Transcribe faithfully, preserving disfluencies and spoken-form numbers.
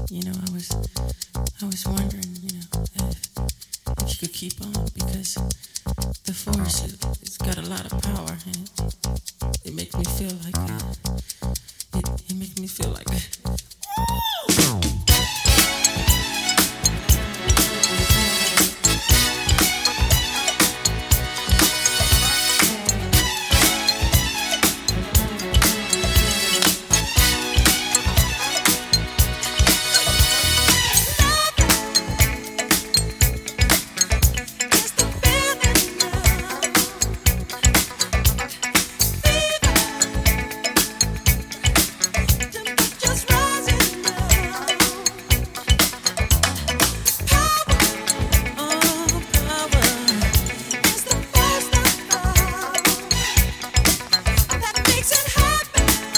You know, I was I was wondering, you know, if, if you could keep on because the force it, it's got a lot of power and it, it makes me feel like uh, it, it makes me feel like